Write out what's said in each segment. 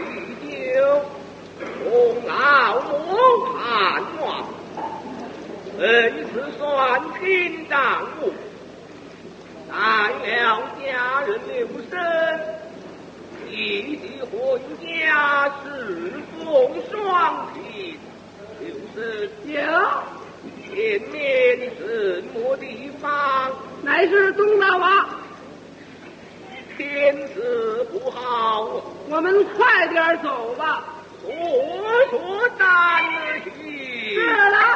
喜酒，同老母看望，本是算亲当务，待了家人留声，一起婚家侍奉双亲，就是家。前面什么地方？ 乃是东大洼。 天色不好， 我们快点走吧。 说单去。 是了。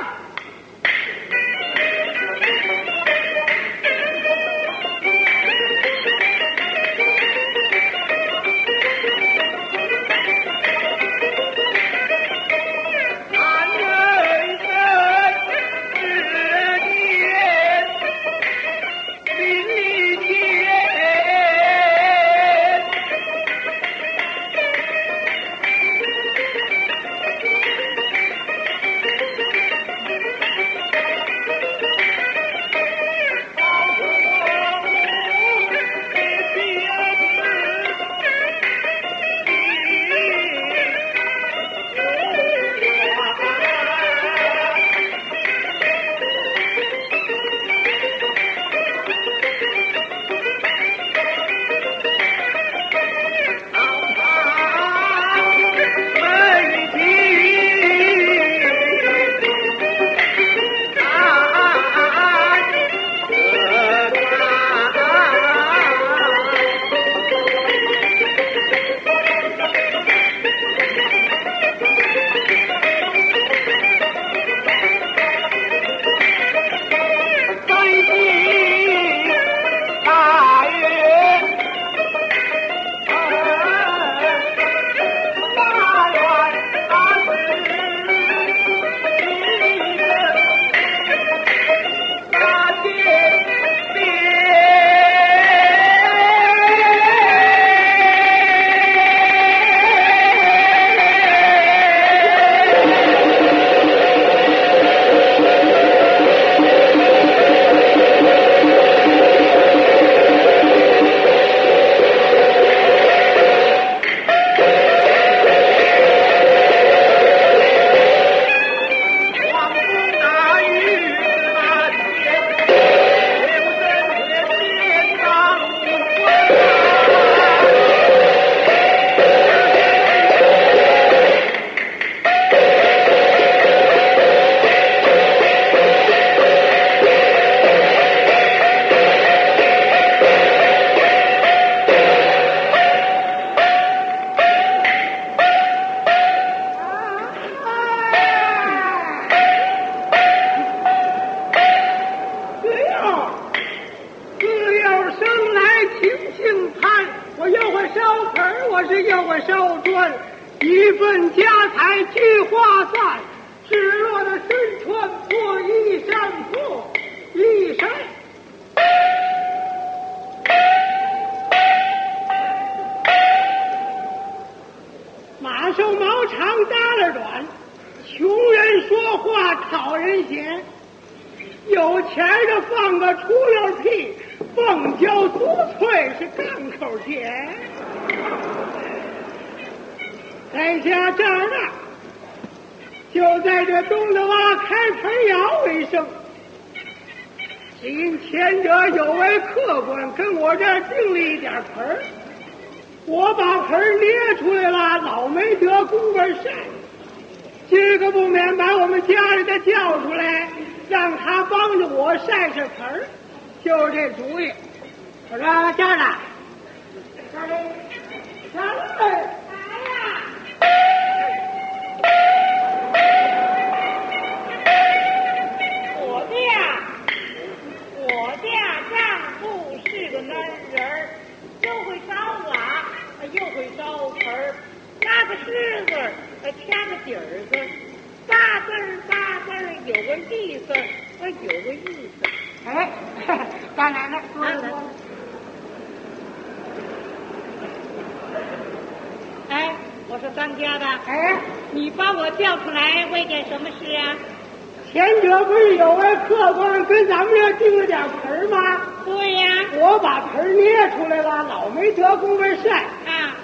我说当家的，你把我叫出来为件什么事啊？ 前者不是有位客官跟咱们这订了点盆吗？ 对呀， 我把盆捏出来了，老没得工夫晒。 啊，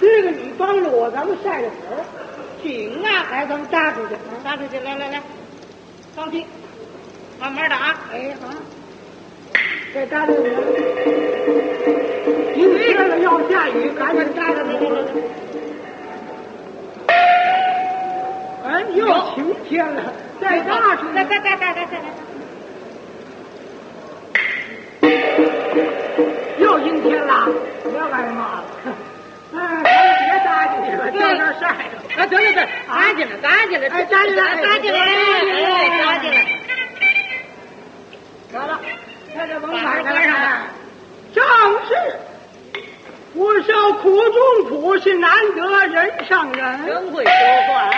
这个你帮着我，咱们晒着粉儿。 行啊， 来，咱们搭出去， 搭出去，来，放心，慢慢的啊。 哎，好，再搭出去。阴天了，要下雨，赶紧搭着。哎，又晴天了，再搭出去。 再。 又阴天了，不要挨骂了。哎，咱们别搭进去了，就这儿晒着。 啊，对，搭进来， 哎，搭进来。好了，看这门板关上了。正是，我受苦中苦，是难得人上人。 真会说话。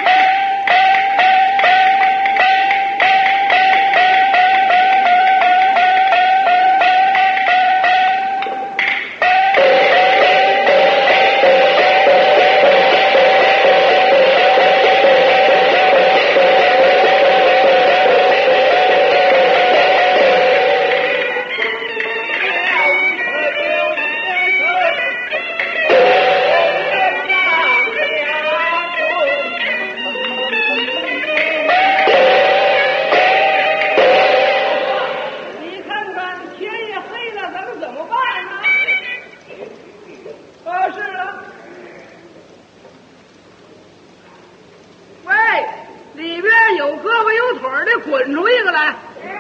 滚出一个来！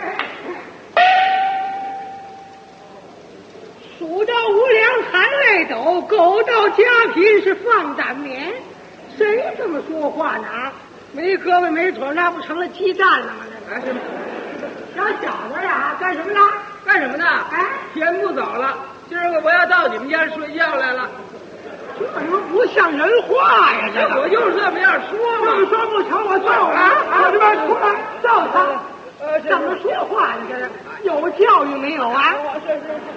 蜀道无粮含泪斗，狗道家贫是放胆棉。谁这么说话呢？没胳膊没腿，那不成了鸡蛋了吗？那是小小子呀，干什么呢？ 干什么呢？ 哎， 天不早了，今儿个我要到你们家睡觉来了。 这他妈不像人话呀！这我就是这么样说嘛。 这么说不成，我揍了啊！这边出来揍他！怎么说话？你这是有教育没有啊？ 是。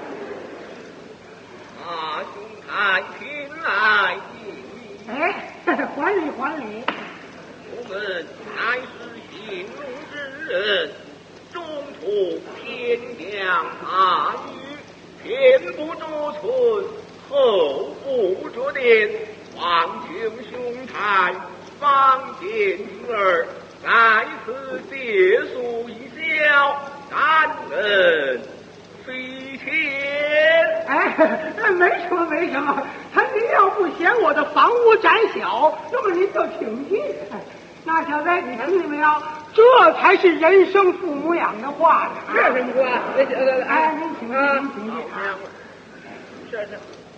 啊，兄台请来意。 哎，还礼还礼。 我们乃是兴隆之人，中途天降大雨，天不着村，后不着店，望请兄台方见女儿，在此借宿一宵，感恩非钱。 哎，没什么没什么，您要不嫌我的房屋窄小，那么您就请进。那小子，你听见没有？这才是人生父母养的话呢。 这什么话？ 哎，您请进，您请进。 是。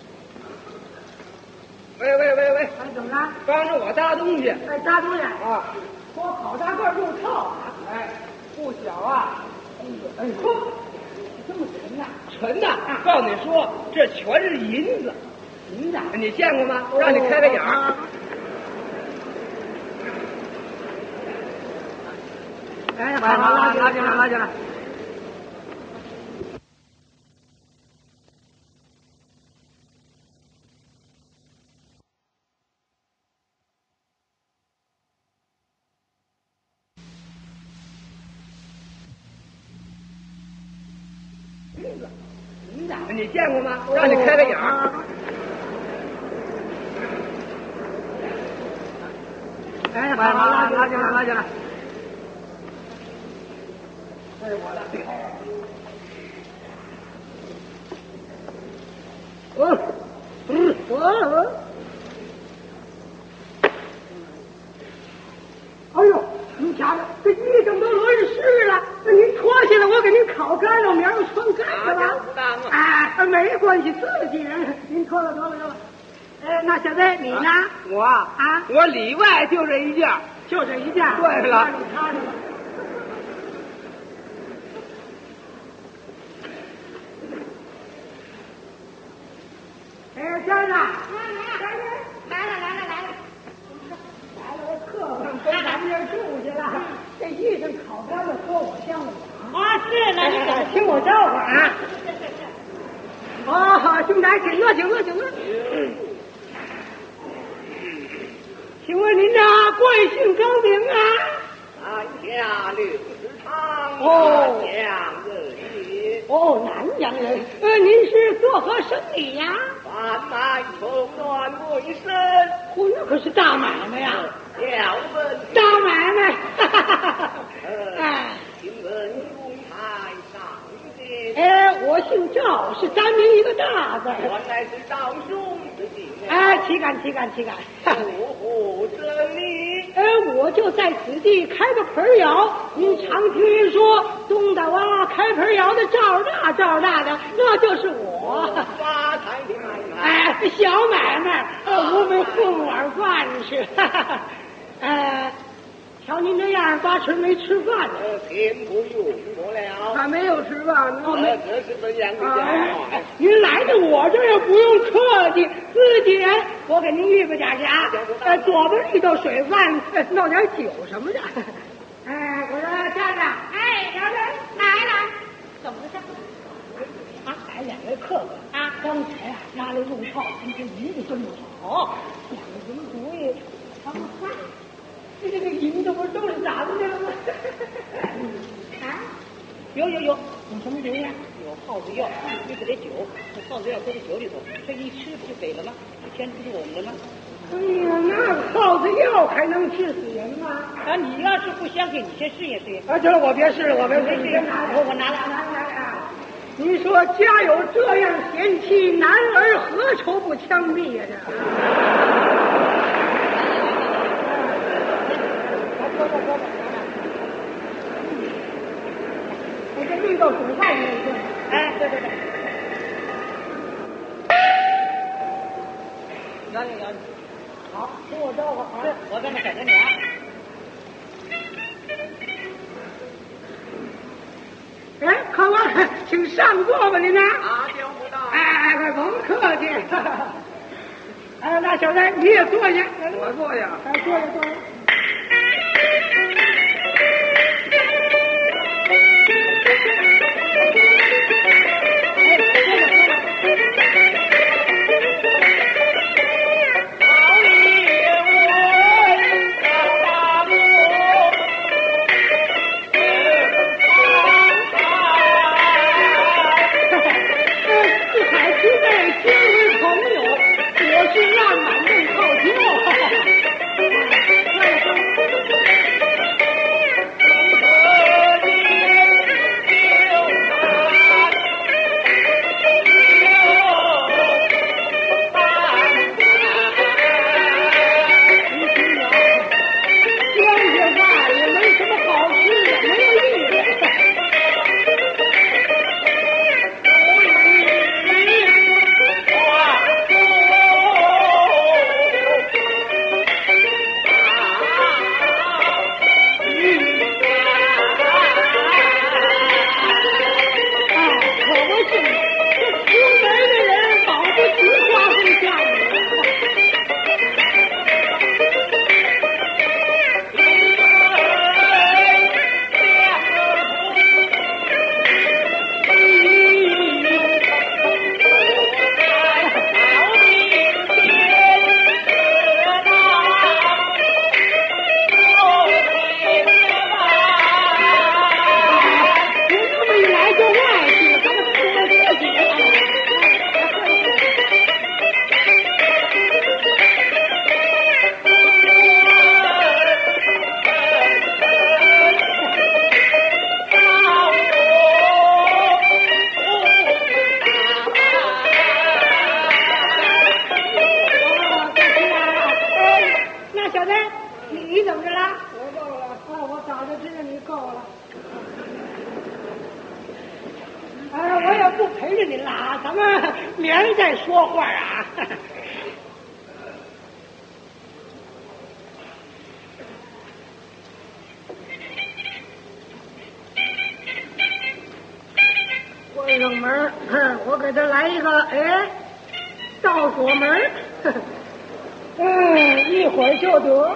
喂， 哎，怎么了？ 帮着我搭东西。 哎，搭东西啊， 说好大个肉套啊！ 哎，不小啊！ 哎呦，这么沉呐？ 沉呐！告诉你说，这全是银子。 银子， 你见过吗？让你开个眼儿。 哎，好，拉进来。 你见过吗？让你开个眼儿。 哎，好，拉进来。哎，我的天！哎呦，您瞧瞧，这衣裳都轮湿了，您脱下来，我给您烤干了，明儿穿干去了。哎，没关系，自己人，您脱了。那小子你呢？ 我里外就这一件。 就这一件。 对了。 你擦着吧。哎，先生，来了，客官跟咱们这儿住去了，这衣裳烤干了，说我像我。 啊，是了，你哎，听我招呼啊！哦，兄台，请坐。请问您这贵姓高名啊？ 南下刘世昌， 哦， 南阳人也。 哦，南阳人。您是作何生意呀？ 贩卖从乱为生， 那可是大买卖呀！ 要问大买卖， 请问公台上的？ 我姓赵，是单名一个大字。 原来是赵兄之弟。 岂敢。 我这里， 我就在此地开个盆窑。你常听人说东大洼开盆窑的赵大的，那就是我。 发财的买卖。 小买卖，我们混碗饭吃。瞧您这样，8成没吃饭呢。 天不用过了。 还没有吃饭呢。 这是怎样的家？ 您来到我这儿也不用客气，自己人，我给您预备点家，左边一道水饭，弄点酒什么的。我说站长，姚人来了， 怎么回事？ 来2位客官刚才拉来入套，今天一个真不好，2个人主意，他们快。这个银子不是都是咱们的了吗？有什么主意？ 有耗子药，你给这酒，这耗子药搁在酒里头，这一吃不就给了吗？这钱不是我们的吗？ 那耗子药还能治死人吗？ 你要是不相信，你先试验。 这我别试了，你先拿来，我拿来。您说家有这样贤妻，男儿何愁不枪毙呀？我这绿豆水饭也有。 对。摇。 好，听我招呼啊！ 我在那等着你啊。 客官，请上座吧，您呢？ 叫不到。 快甭客气。那小子你也坐下。 我坐下。 坐下。一会儿就得。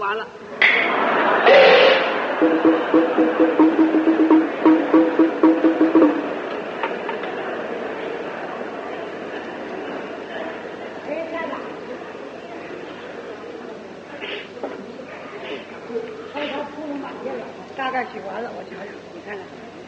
完了。大概洗完了，我瞧瞧，你看看。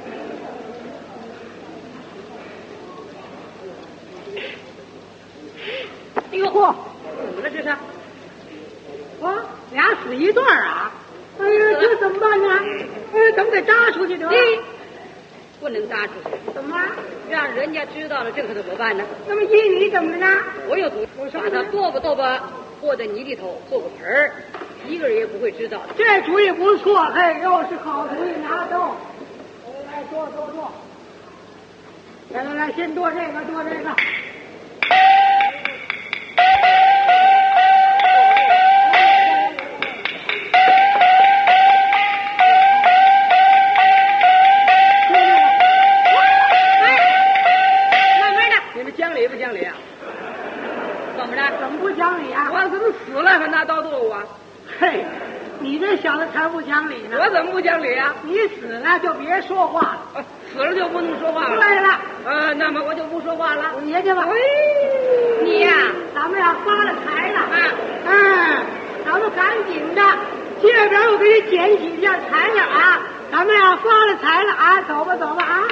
哎呦嚯，怎么了这是？啊，俩死一段啊！哎呀，这怎么办呢？怎么给扎出去得了？ 不能扎出去。 怎么？ 让人家知道了，这可怎么办呢？ 那么依你怎么呢？ 我有主意，把它剁吧，和在泥里头做个盆儿，一个人也不会知道的。 这主意不错，嘿，又是好主意，拿走。来，剁。来，先剁这个。 讲理不讲理啊？怎么着？ 怎么不讲理啊？ 我怎么死了还拿刀剁我啊？ 嘿，你这小子才不讲理呢！ 我怎么不讲理啊？ 你死了就别说话了。 死了就不能说话了？ 对了。 那么我就不说话了。 爷去吧。 你呀， 咱们要发了财了。咱们赶紧的，这边我给你捡几件材料啊！咱们要发了财了啊！走吧啊！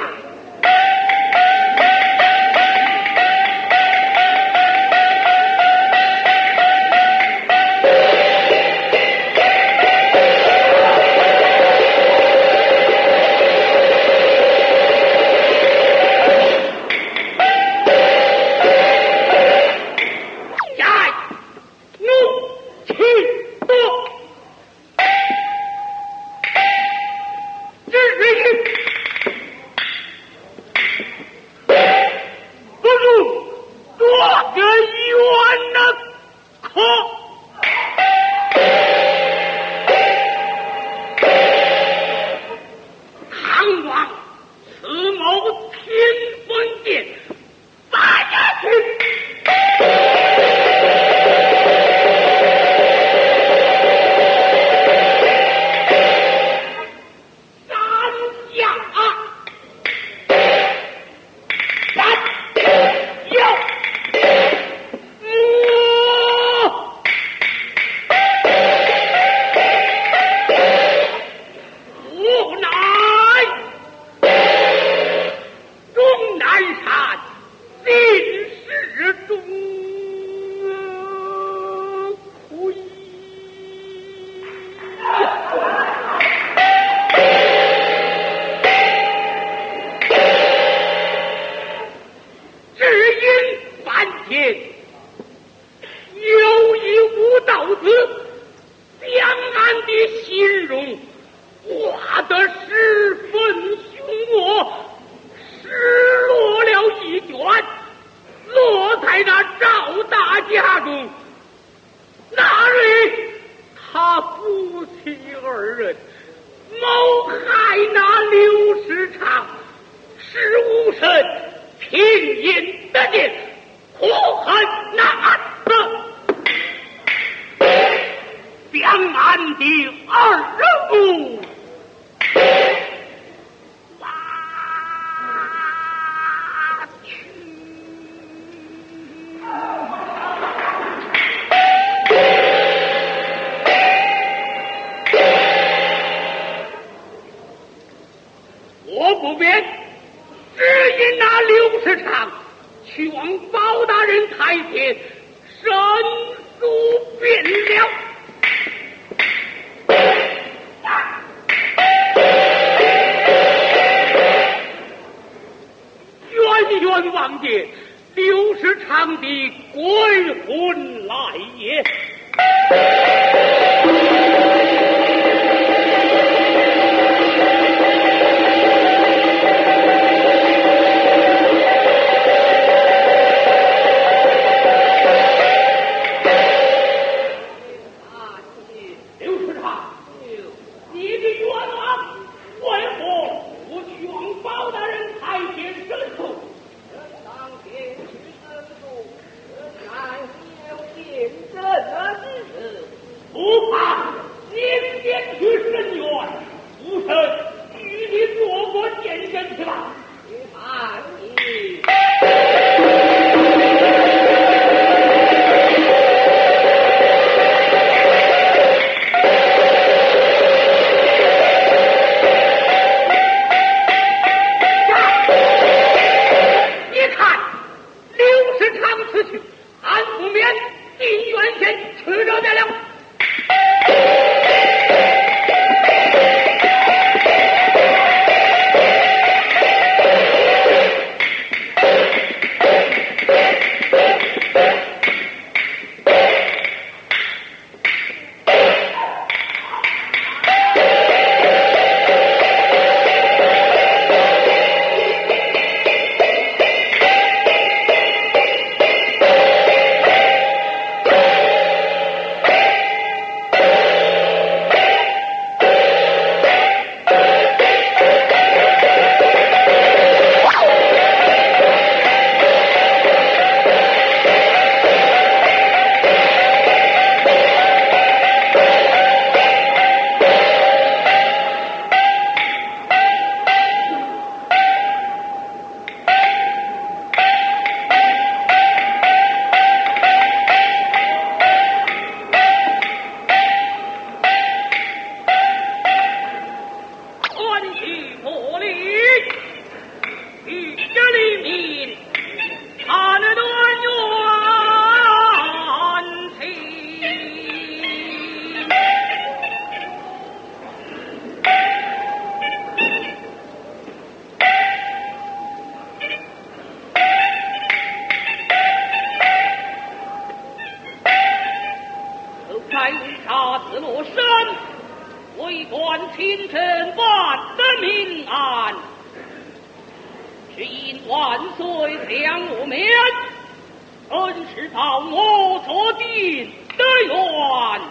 自落山，为官清晨万的民安，只因万岁降我免，恩是报我所定的愿。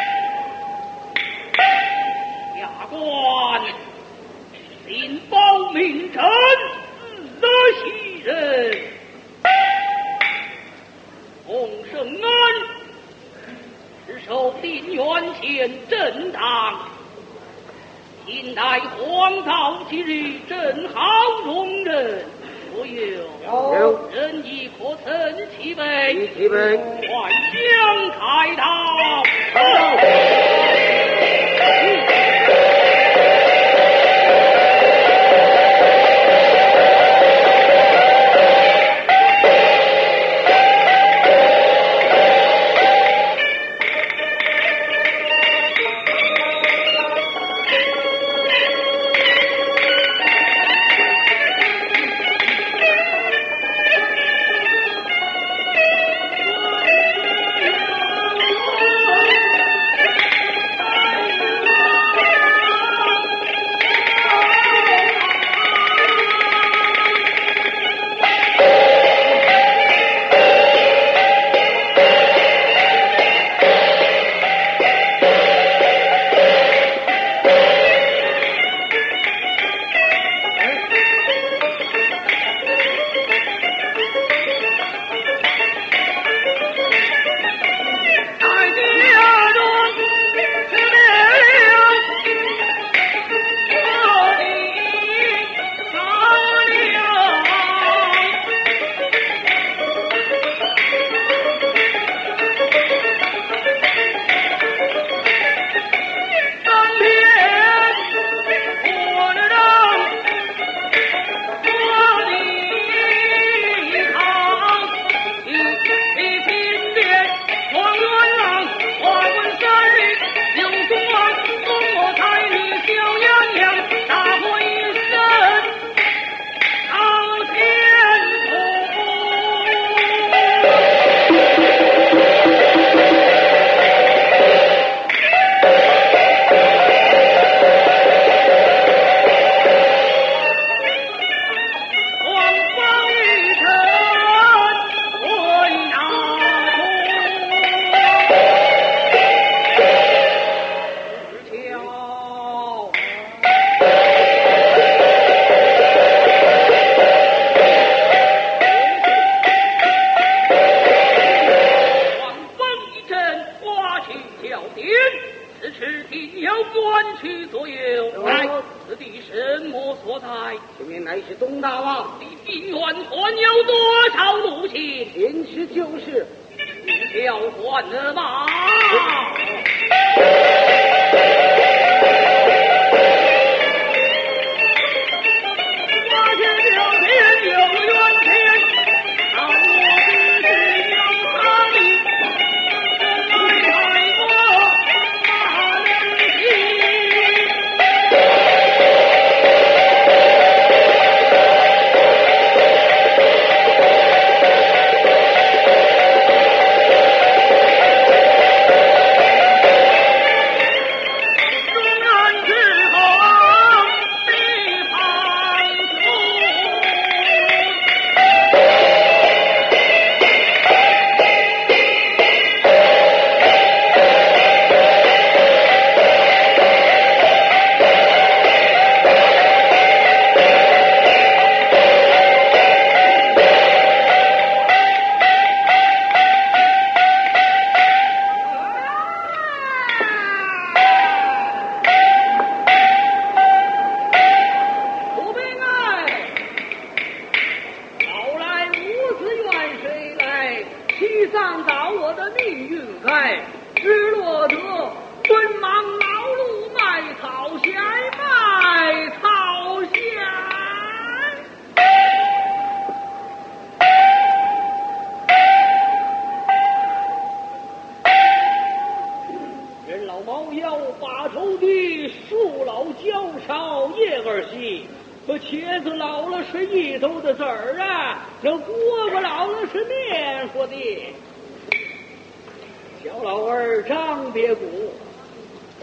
下官xin报名臣的袭人，洪圣恩是受定远前正当，今待皇道今日正好容人，所有人亦可曾其位，还将开道。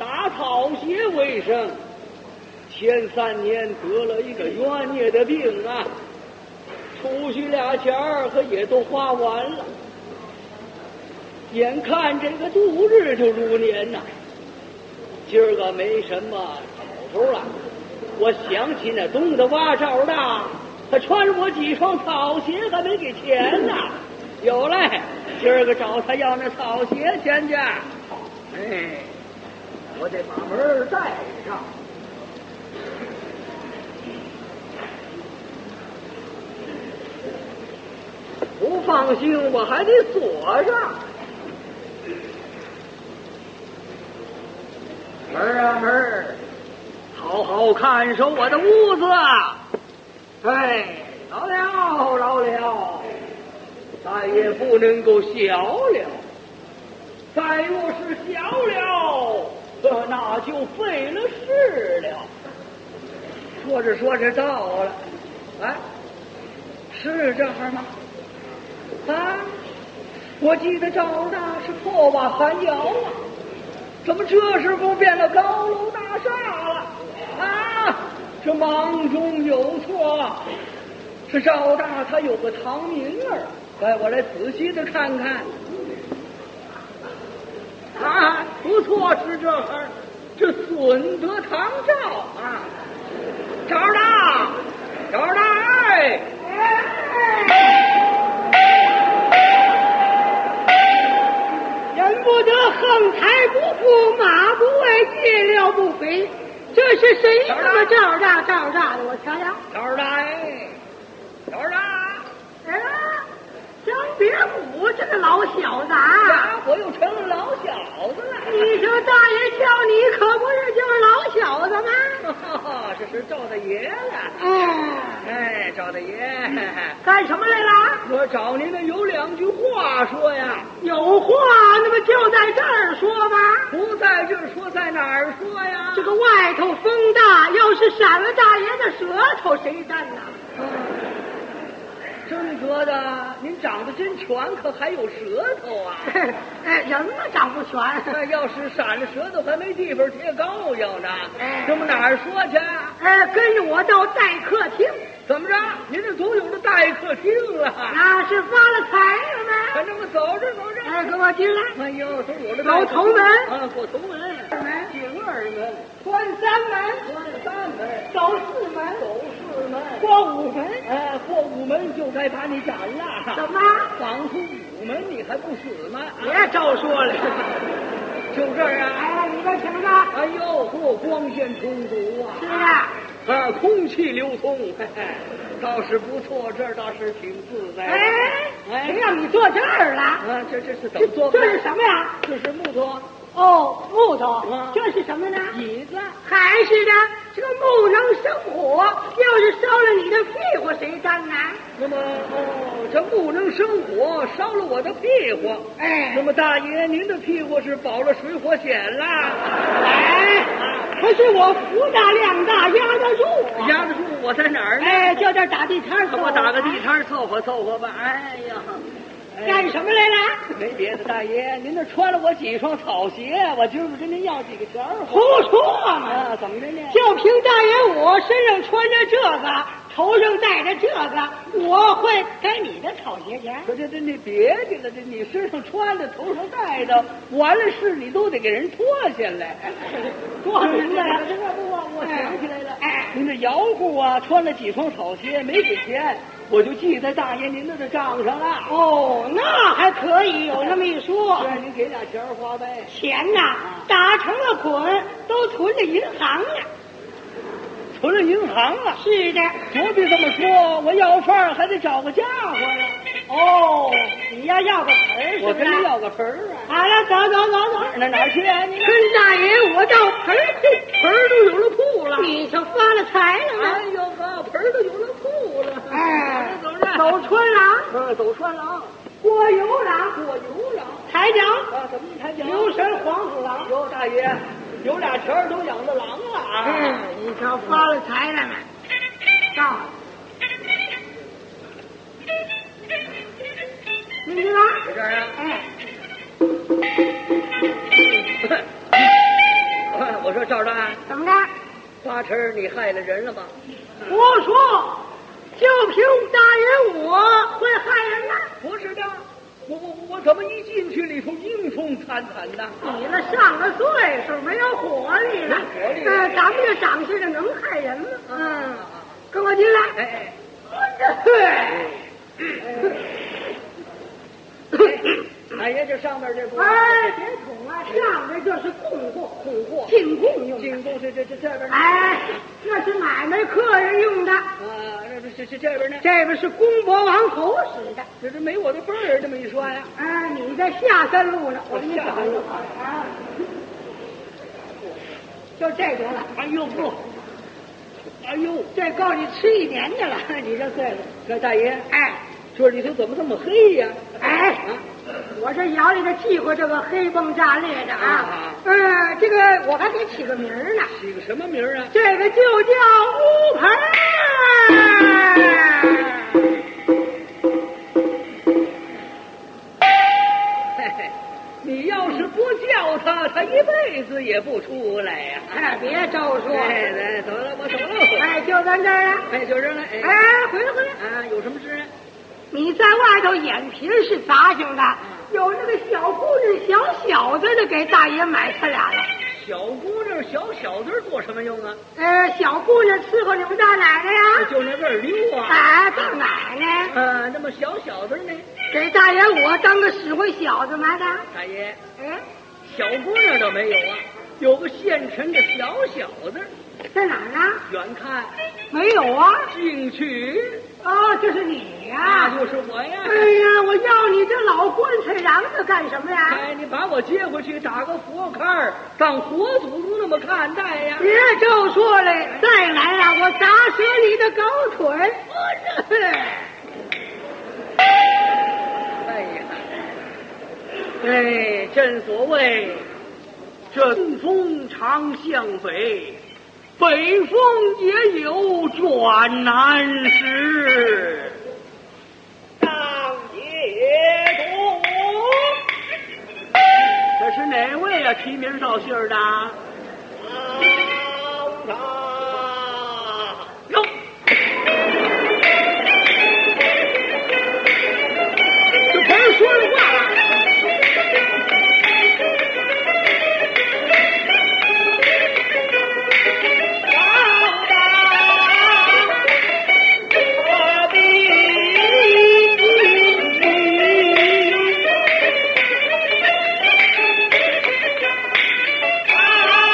打草鞋为生，前3年得了一个冤孽的病啊，储蓄俩钱儿可也都花完了，眼看这个度日就如年呐。今儿个没什么好头了，我想起那东的挖赵大，他穿我几双草鞋还没给钱呢。有嘞，今儿个找他要那草鞋钱去。哎，我得把门带上。不放心，我还得锁上。门啊门，好好看守我的屋子。哎，老了，咱也不能够小了。再若是小了，那就费了事了。说着到了，哎，是这儿吗？啊，我记得赵大是破瓦寒窑啊，怎么这时候变了高楼大厦了？啊，这忙中有错。是赵大他有个堂名儿，来，我来仔细的看看。啊，不错，是这儿，这损德堂赵啊，赵大，哎。 人不得横财不富，马不为借料不菲。这是谁这么赵大的？我瞧瞧， 赵大哎， 哎，张别武这个老小子啊， 我又成了老小子了。 你说大爷叫你可不是就是老小子吗？ 这是赵大爷了。哎，赵大爷， 干什么来了？ 我找您呢有2句话说呀。 有话那么就在这儿说吧。 不在这儿说，在哪儿说呀？ 这个外头风大，要是闪了大爷的舌头，谁担呐？ 真觉得您长得真全，可还有舌头啊？ 哎，人嘛长不全。 要是闪了舌头，还没地方贴膏药呢。这么哪儿说去？ 跟着我到待客厅。 怎么着？您这总有了待客厅了？ 那是发了财了吗？ 咱这么走着。 跟我进来。 哎呦，都有了。 走头门啊，过头门。进2门， 穿3门，走4门，过5门。 过5门就该把你斩了。 怎么？ 绑出5门你还不死吗？ 别照说了。 就这儿啊。 你这请着。 哎呦，光线充足啊。 是啊。 空气流通，倒是不错，这儿倒是挺自在。 谁让你坐这儿了？ 这是怎么做？ 这是什么呀？ 这是木头。 木头。这是什么呢？ 椅子。 还是的，这个木能生火，要是烧了你的屁股，谁担呢？ 那么这木能生火，烧了我的屁股。那么大爷，您的屁股是保了水火险啦。 可是我福大量大，压得住。 压得住，我在哪儿呢？ 就这打地摊我打个地摊凑合吧。哎呀， 干什么来了？ 没别的，大爷，您这穿了我几双草鞋，我今儿跟您要几个钱儿。 胡说嘛！ 怎么着呢？ 就凭大爷我身上穿着这个，头上戴着这个，我会给你的草鞋钱。 可这你别的了，这你身上穿的，头上戴的，完了事你都得给人脱下来。 脱明白了？ 我想起来了。您这摇户啊，穿了几双草鞋没给钱，我就记在大爷您的账上了。 那还可以有那么一说。 是您给俩钱花呗。 钱呐，打成了捆，都存在银行了。 存了银行了？ 是的。 我别这么说，我要饭还得找个家伙呀。 你要个盆儿， 我跟您要个盆儿啊。 好了，走。 哪儿去啊？你跟大爷我到盆儿都有了铺了。你就发了财了吗？ 哎呦呵，盆儿都有了铺了。 走穿廊。 走穿廊。 过游廊。抬脚。 怎么抬脚？ 留神黄鼠狼。 哟，大爷，有俩钱儿都养着狼了。 你瞧发了财了吗？到了。你去哪？ 在这儿啊。 说赵大， 怎么的？ 八成你害了人了吧？ 胡说！就凭大爷我会害人呢？ 不是的，我怎么一进去里头阴风惨惨的？ 你那上了岁数没有活力了，咱们这长相能害人吗？跟我进来。 哎，大爷，这上面这不？ 哎，别捅啊！上边就是供货，进贡用的。 进贡这边呢？ 哎，那是买卖客人用的。 这边呢？ 这边是公伯王侯使的。 这没我的辈儿这么一说呀？ 哎，你在下三路呢，我给你下三路啊。就这得了。 哎呦不，哎呦， 这够你吃1年的了，你这岁数。 这大爷， 哎， 这里头怎么这么黑呀？ 哎，我这窑里头忌讳这个黑崩炸裂的啊。这个我还给起个名呢。 起个什么名啊？ 这个就叫乌盆。 你要是不叫他，他一辈子也不出来呀！ 哎，别招说。 哎，走了，我走了。 哎，就咱这儿啊。 哎，就这儿了。 哎，回来。 啊，有什么事啊？ 你在外头眼皮是杂性的，有那个小姑娘、小子的给大爷买他俩了。 小姑娘、小子做什么用啊？ 小姑娘伺候你们大奶奶呀。 就那味儿溜啊。 哎，大奶奶。 那么小子呢？ 给大爷我当个使唤小子买的。 大爷，小姑娘倒没有啊，有个现成的小子。 在哪儿呢？ 远看没有啊。 进去。 哦，这是你呀。 那就是我呀。 哎呀，我要你这老棺材瓤子干什么呀？ 哎，你把我接回去打个佛龛，当活祖宗那么看待呀。 别就说了，再来呀，我砸折你的狗腿。 哎，正所谓阵风常向北，北风也有转南时。 当街头， 这是哪位啊？提名道姓的？哟，这不是说的话了。 啊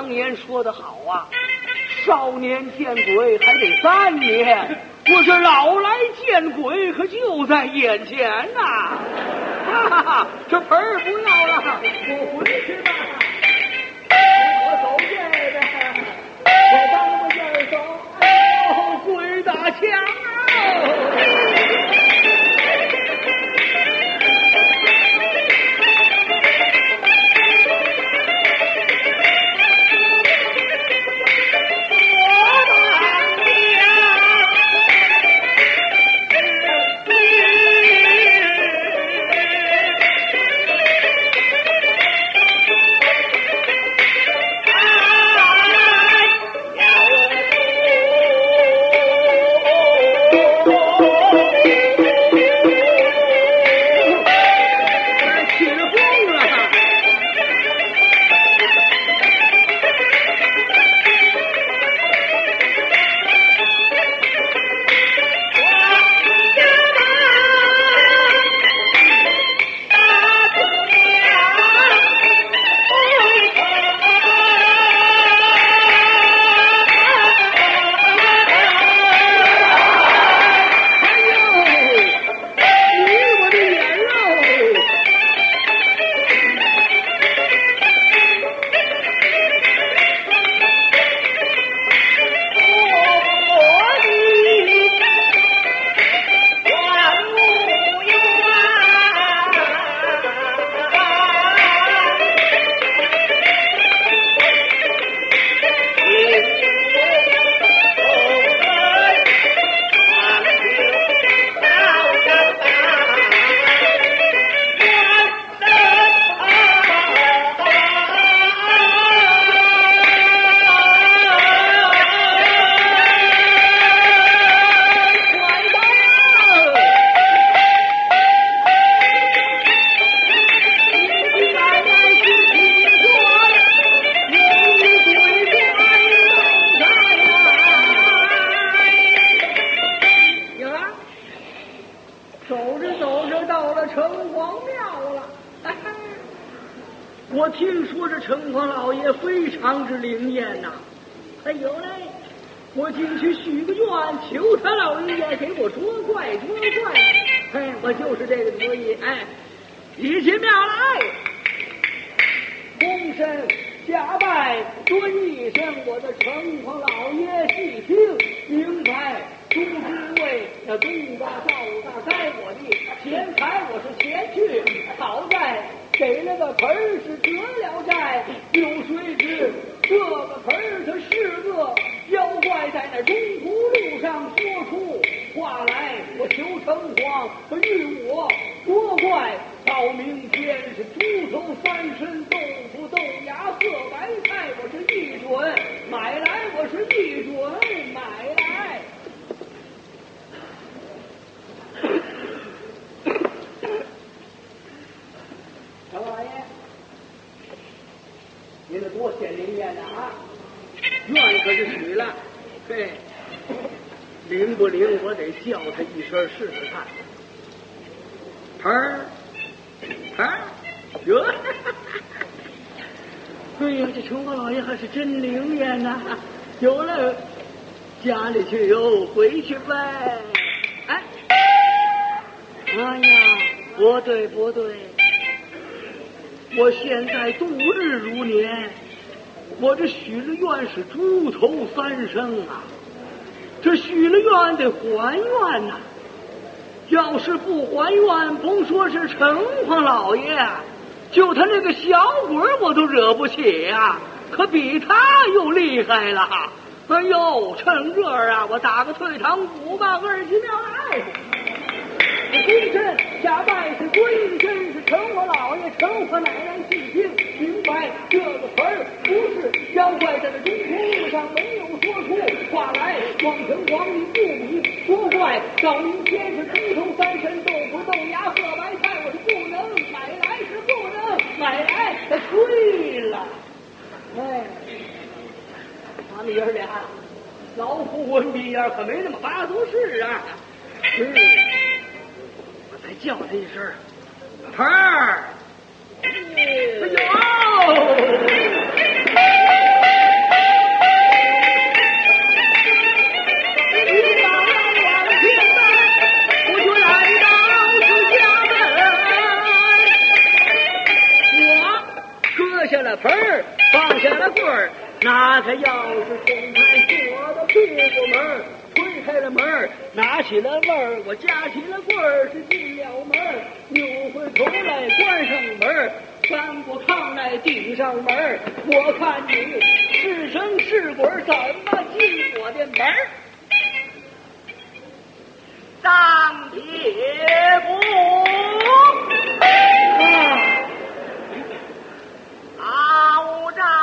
常言说得好啊，少年见鬼还得3年，我这老来见鬼可就在眼前呐！哈哈哈，这盆儿不要了，我回去吧。我走这边，我帮着这儿走。哦，鬼打墙我听说这城隍老爷非常之灵验呐，还有嘞，我进去许个愿，求他老人家给我捉怪捉怪。哎，我就是这个主意。哎，一进庙来，躬身下拜，尊一声我的城隍老爷，细听明白。诸诸位，那东大赵大该我的钱财，我是前去，好在给了个盆儿是得了债，有谁知这个盆儿它是个妖怪，在那中途路上说出话来，我求城隍与我夺怪，到明天是猪头3身，豆腐豆芽色白菜，我是一准买来，我是一准买来。程老爷，您这多显灵验呐啊！愿可是许了，嘿，灵不灵？我得叫他一声试试看。盆儿，盆儿，哟！哎呀，这城隍老爷还是真灵验呐！有了，家里去哟，回去呗。哎，哎呀，不对不对。我现在度日如年，我这许了愿是猪头3升啊，这许了愿得还愿呐、要是不还愿，甭说是城隍老爷，就他那个小鬼我都惹不起呀、可比他又厉害了。哎呦，趁热啊，我打个退堂鼓吧，2级庙来。躬身下拜是尊一身，是城隍老爷，城隍奶奶细听明白，这个盆儿不是妖怪，在这中途路上没有说出话来，望城隍你不明说怪，到明天是猪头3身，豆腐豆芽色白菜，我是不能买来，是不能买来，他亏了。哎，他们爷儿俩老虎文笔呀，可没那么发俗事啊。我再叫他一声盆儿，哎呦！ 棍儿，拿开钥匙冲开锁的屁股门，推开了门，拿起了味儿，我夹起了棍儿，是进了门，扭回头来关上门，翻过炕来顶上门，我看你是神是鬼，怎么进我的门？张铁骨老张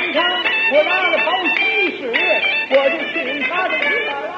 平常我拿了包喜事，我就听他的歌了。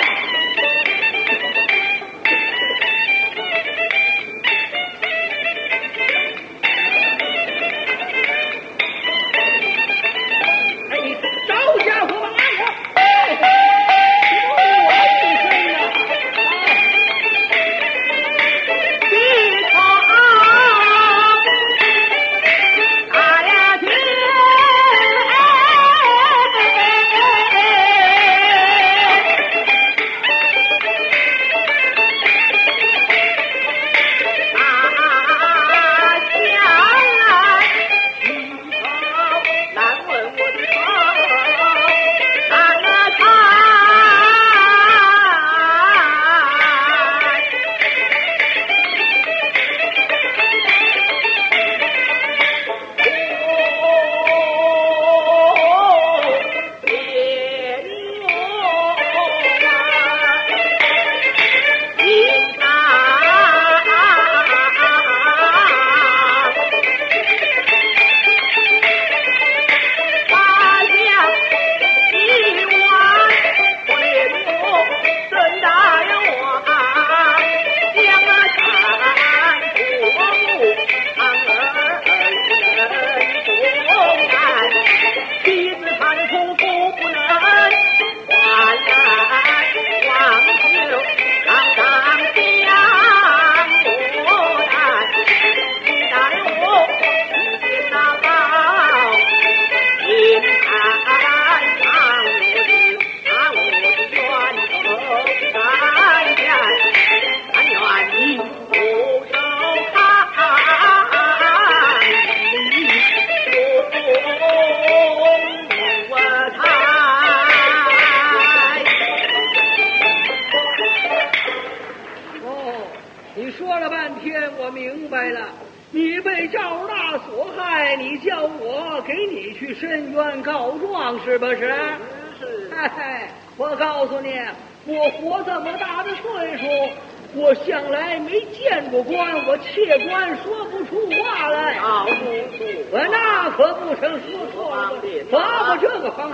我告诉你，我活这么大的岁数，我向来没见过官，我切官说不出话来。我那可不成说错了，把我这个方面。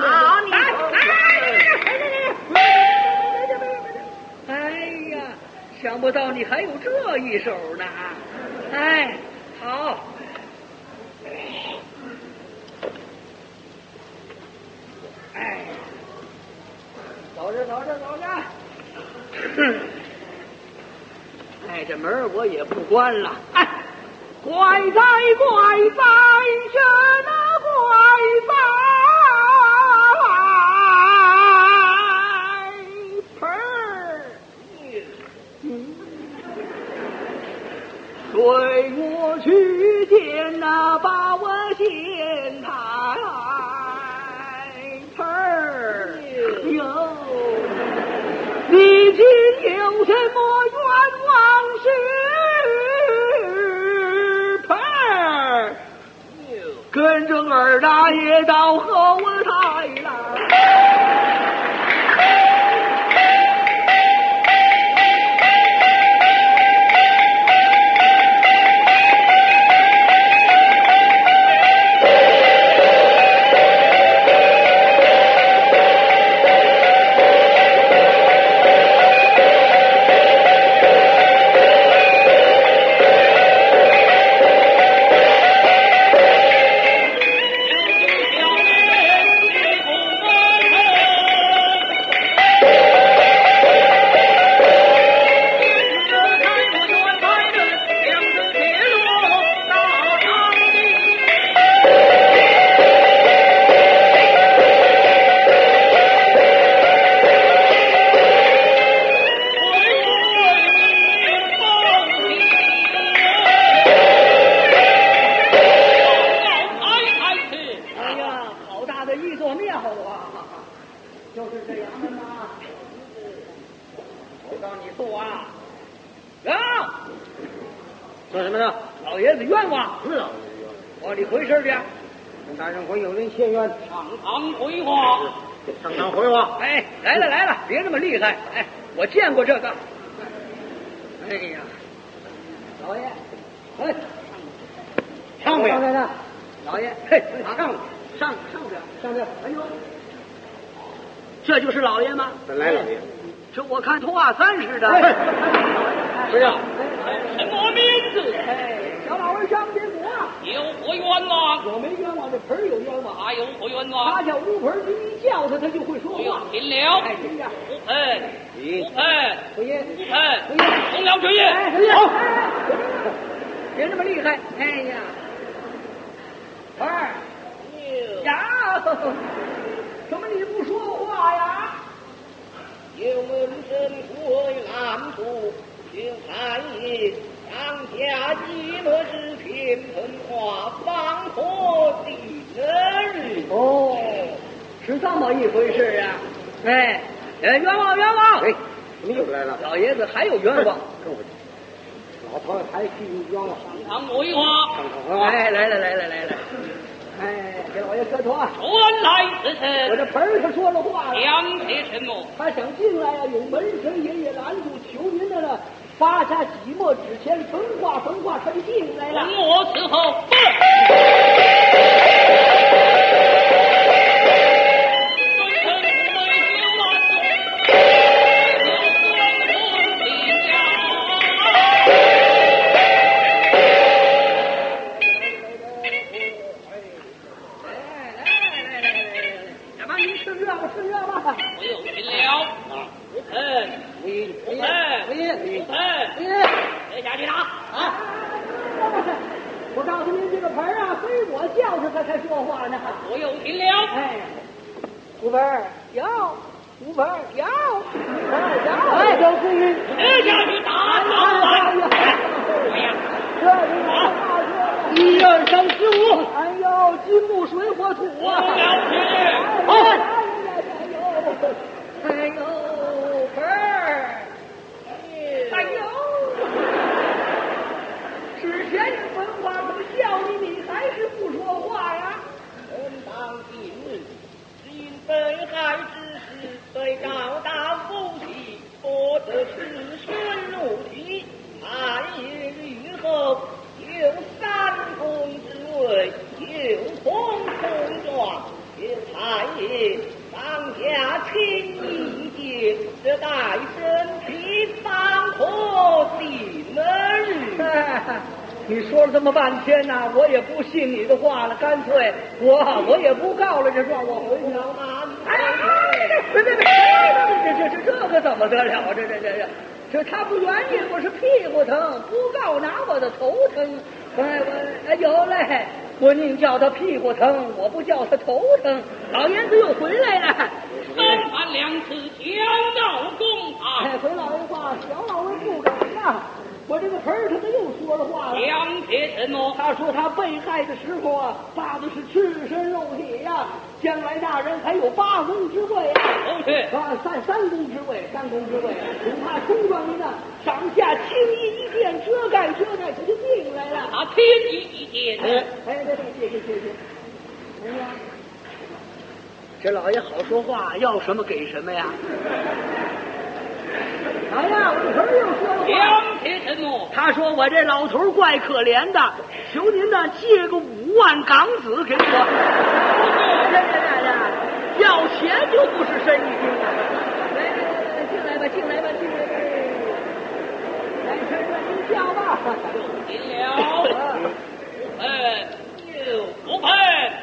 哎呀，想不到你还有这一手呢！哎，好。哎。走着走着走着，哎，这门我也不关了。哎，怪哉怪哉，什么怪哉？盆儿，随我去见那把我县太盆儿哟。你今有什么冤枉事？盆儿，跟着二大爷到后台来。 说什么呢？ 老爷子冤枉！ 是啊， 往里回事去。 跟大人会有人谢冤， 堂堂回话。 堂堂回话。 哎，来了来了，别那么厉害。哎，我见过这个。哎呀，老爷，哎， 唱不呀？ 老爷，嘿，唱。 上边，哎呦，这就是老爷吗？ 本来老爷， 这我看头发三似的。 不是， 什么名字？ 哎，小老儿张天国啊， 有何冤枉？ 我没冤枉，这盆儿有冤枉。 还有何冤枉？ 他叫吴盆，你一叫他，他就会说我有话。 听了。 哎，听着， 吴盆，吴盆， 回爷， 吴盆，同了爵爷。 哎，回爷，别这么厉害。哎呀，盆儿呀，怎么你不说话呀？ 有门生为难处，有才艺当下寂寞之天盆花放火的人。 哦，是这么一回事啊！哎，冤枉冤枉！ 哎，怎么又来了？ 老爷子还有冤枉。 老头还替你冤枉。 上我一话。 哎，来。哎，给老爷磕头啊！ 传来此事。 我这盆儿他说了话了。 讲些什么？ 他想进来啊，有门神爷爷拦住，求您的了，发下寂寞纸钱，焚化，他就进来了。 我伺候。 我告诉您，这个盆儿啊，非我叫他才说话呢。 我有听了。 哎，吴盆儿要，吴盆儿要，哎，有声音， 接下去打他！哎呀， 这一二三四五，哎呦，金木水火土啊！哎呦，盆儿，哎呦，之前也文化怎么叫你还是不说话呀？ 本当今日，只因被害之事被告达夫妻，不得赤身入体，太爷日后有三公之位，有封空状，有太爷当下亲一见，这待身体放火的门。 你说了这么半天呐，我也不信你的话了，干脆我也不告了这状，我回去了。别，这个怎么得了？这他不愿意，我是屁股疼，不告拿我的头疼。我有嘞，我宁叫他屁股疼，我不叫他头疼。老爷子又回来了， 三番两次交到公堂。 哎，回老爷话，小老爷不敢呀。我这个盆儿他又说了话了， 讲些什么？ 他说他被害的时候啊，大的是赤身肉体呀，将来大人还有8公之位啊，三公之位，恐怕冲撞您的上下轻易一件，遮盖，他就进来了。 他天意一见。 谢。哎呀，这老爷好说话，要什么给什么呀？哎呀，我盆儿又说了话。 讲些什么？ 他说我这老头怪可怜的，求您呢借个5万港子给我。要钱就不是生意经了。来，进来吧。来，您叫吧。 进了。不配。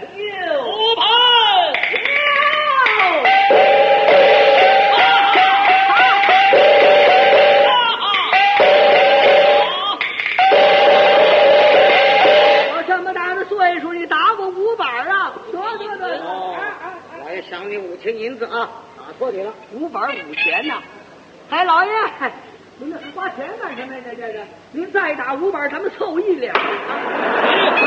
我也赏你5000银子啊！托你了 ，5板5钱呐。哎，老爷，您这花钱干什么呀？这您再打5板，咱们凑1两。